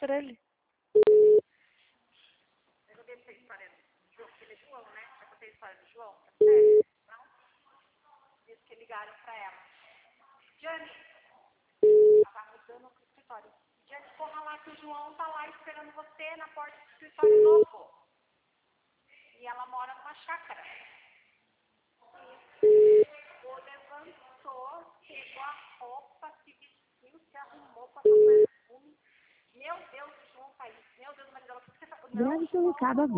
pra ele. Eu contei essa história do João, porque ele é João, né? Eu contei a história do João, pra você? Não? Diz que ligaram pra ela. Jane, ela tá mudando pro escritório. Jane, corra lá que o João tá lá esperando você na porta do escritório novo. E ela mora numa chácara. O levantou, pegou a roupa, se vestiu, se arrumou, passou perfume. Meu Deus, o João tá aí. Meu Deus, mas ela, o que você tá... Grave seu recado agora.